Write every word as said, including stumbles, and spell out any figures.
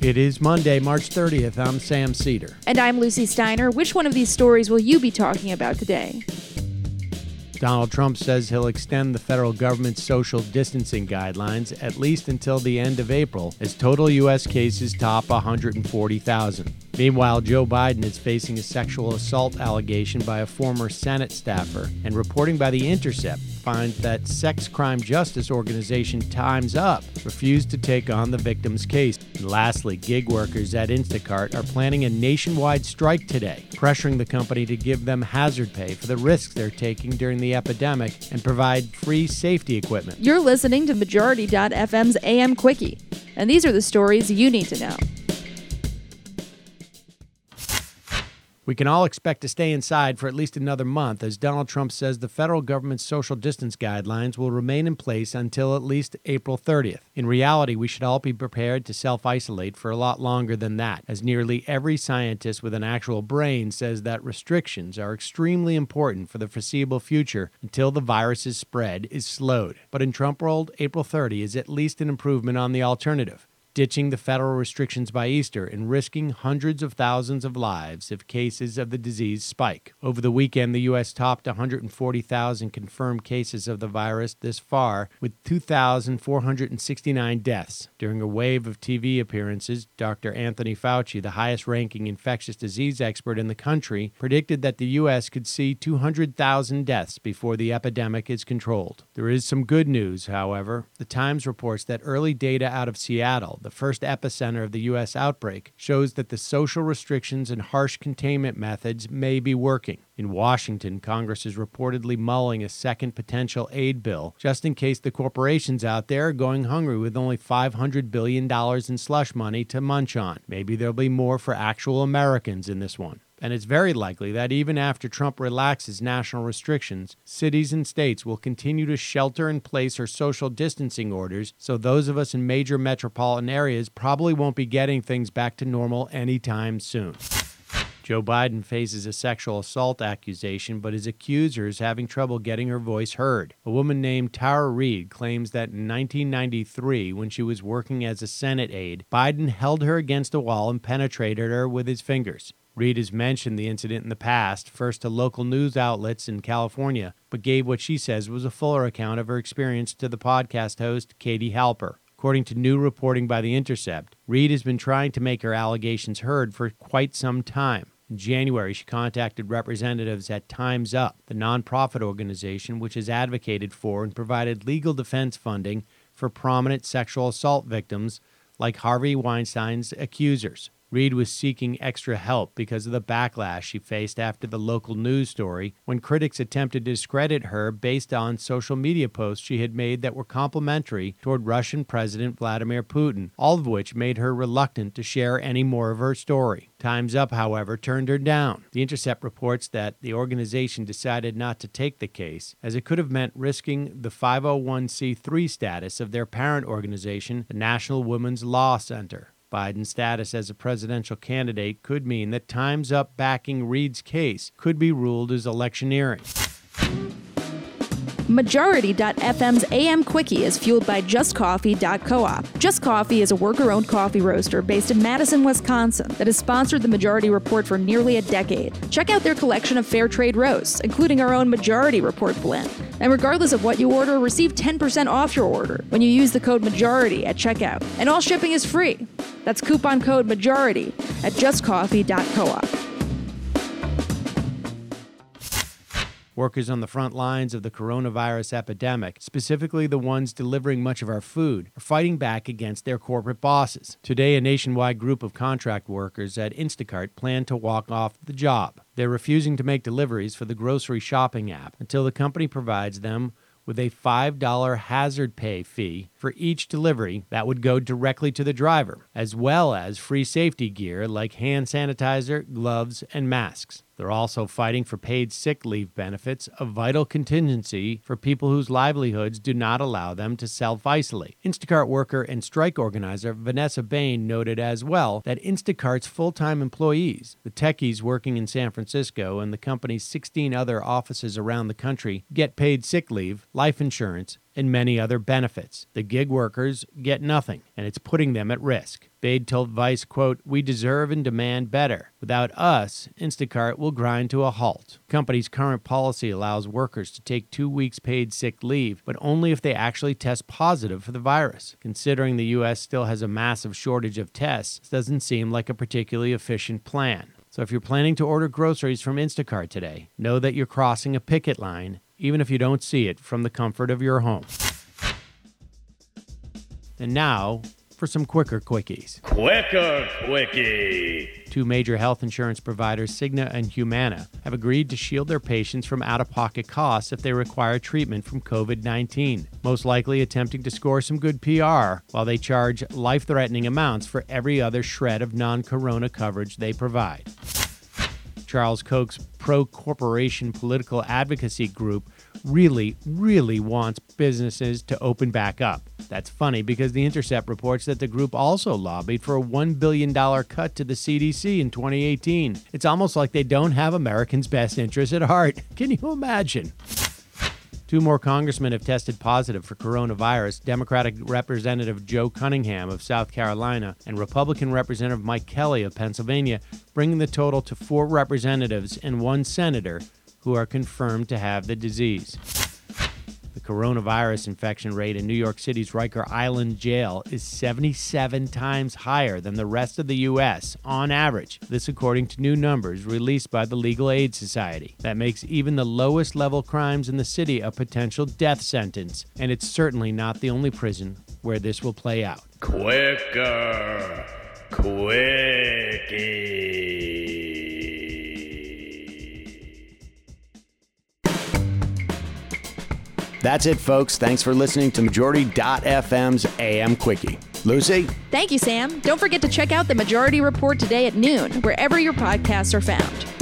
It is Monday, March thirtieth. I'm Sam Cedar. And I'm Lucy Steiner. Which one of these stories will you be talking about today? Donald Trump says he'll extend the federal government's social distancing guidelines at least until the end of April as total U S cases top one hundred forty thousand. Meanwhile, Joe Biden is facing a sexual assault allegation by a former Senate staffer, and reporting by The Intercept finds that sex crime justice organization Time's Up refused to take on the victim's case. And lastly, gig workers at Instacart are planning a nationwide strike today, pressuring the company to give them hazard pay for the risks they're taking during the epidemic and provide free safety equipment. You're listening to Majority dot F M's A M Quickie, and these are the stories you need to know. We can all expect to stay inside for at least another month as Donald Trump says the federal government's social distance guidelines will remain in place until at least April thirtieth. In reality, we should all be prepared to self-isolate for a lot longer than that, as nearly every scientist with an actual brain says that restrictions are extremely important for the foreseeable future until the virus's spread is slowed. But in Trump world, April thirtieth is at least an improvement on the alternative, ditching the federal restrictions by Easter and risking hundreds of thousands of lives if cases of the disease spike. Over the weekend, the U S topped one hundred forty thousand confirmed cases of the virus this far, with two thousand four hundred sixty-nine deaths. During a wave of T V appearances, Doctor Anthony Fauci, the highest-ranking infectious disease expert in the country, predicted that the U S could see two hundred thousand deaths before the epidemic is controlled. There is some good news, however. The Times reports that early data out of Seattle, the first epicenter of the U S outbreak, shows that the social restrictions and harsh containment methods may be working. In Washington, Congress is reportedly mulling a second potential aid bill, just in case the corporations out there are going hungry with only five hundred billion dollars in slush money to munch on. Maybe there'll be more for actual Americans in this one. And it's very likely that even after Trump relaxes national restrictions, cities and states will continue to shelter in place or social distancing orders, so those of us in major metropolitan areas probably won't be getting things back to normal anytime soon. Joe Biden faces a sexual assault accusation, but his accuser is having trouble getting her voice heard. A woman named Tara Reade claims that in nineteen ninety-three, when she was working as a Senate aide, Biden held her against a wall and penetrated her with his fingers. Reade has mentioned the incident in the past, first to local news outlets in California, but gave what she says was a fuller account of her experience to the podcast host Katie Halper. According to new reporting by The Intercept, Reade has been trying to make her allegations heard for quite some time. In January, she contacted representatives at Time's Up, the nonprofit organization which has advocated for and provided legal defense funding for prominent sexual assault victims like Harvey Weinstein's accusers. Reade was seeking extra help because of the backlash she faced after the local news story when critics attempted to discredit her based on social media posts she had made that were complimentary toward Russian President Vladimir Putin, all of which made her reluctant to share any more of her story. Time's Up, however, turned her down. The Intercept reports that the organization decided not to take the case, as it could have meant risking the five oh one c three status of their parent organization, the National Women's Law Center. Biden's status as a presidential candidate could mean that Time's Up backing Reade's case could be ruled as electioneering. Majority dot F M's A M Quickie is fueled by Just Coffee dot coop. Just Coffee is a worker-owned coffee roaster based in Madison, Wisconsin that has sponsored the Majority Report for nearly a decade. Check out their collection of fair trade roasts, including our own Majority Report blend. And regardless of what you order, receive ten percent off your order when you use the code MAJORITY at checkout. And all shipping is free. That's coupon code MAJORITY at Just Coffee dot coop. Workers on the front lines of the coronavirus epidemic, specifically the ones delivering much of our food, are fighting back against their corporate bosses. Today, a nationwide group of contract workers at Instacart plan to walk off the job. They're refusing to make deliveries for the grocery shopping app until the company provides them with a five dollars hazard pay fee for each delivery that would go directly to the driver, as well as free safety gear like hand sanitizer, gloves, and masks. They're also fighting for paid sick leave benefits, a vital contingency for people whose livelihoods do not allow them to self-isolate. Instacart worker and strike organizer Vanessa Bain noted as well that Instacart's full-time employees, the techies working in San Francisco and the company's sixteen other offices around the country, get paid sick leave, life insurance, and many other benefits. The gig workers get nothing, and it's putting them at risk. Bade told Vice, quote, "We deserve and demand better. Without us, Instacart will grind to a halt." Company's current policy allows workers to take two weeks paid sick leave, but only if they actually test positive for the virus. Considering the U S still has a massive shortage of tests, this doesn't seem like a particularly efficient plan. So if you're planning to order groceries from Instacart today, know that you're crossing a picket line, even if you don't see it from the comfort of your home. And now, for some quicker quickies. Quicker quickie. Two major health insurance providers, Cigna and Humana, have agreed to shield their patients from out-of-pocket costs if they require treatment from covid nineteen, most likely attempting to score some good P R while they charge life-threatening amounts for every other shred of non-corona coverage they provide. Charles Koch's pro-corporation political advocacy group really, really wants businesses to open back up. That's funny because The Intercept reports that the group also lobbied for a one billion dollars cut to the C D C in twenty eighteen. It's almost like they don't have Americans' best interests at heart. Can you imagine? Two more congressmen have tested positive for coronavirus, Democratic Representative Joe Cunningham of South Carolina and Republican Representative Mike Kelly of Pennsylvania, bringing the total to four representatives and one senator who are confirmed to have the disease. The coronavirus infection rate in New York City's Riker Island jail is seventy-seven times higher than the rest of the U S on average. This according to new numbers released by the Legal Aid Society. That makes even the lowest level crimes in the city a potential death sentence, and it's certainly not the only prison where this will play out. Quicker quickie. That's it, folks. Thanks for listening to Majority dot F M's A M Quickie. Lucy? Thank you, Sam. Don't forget to check out the Majority Report today at noon, wherever your podcasts are found.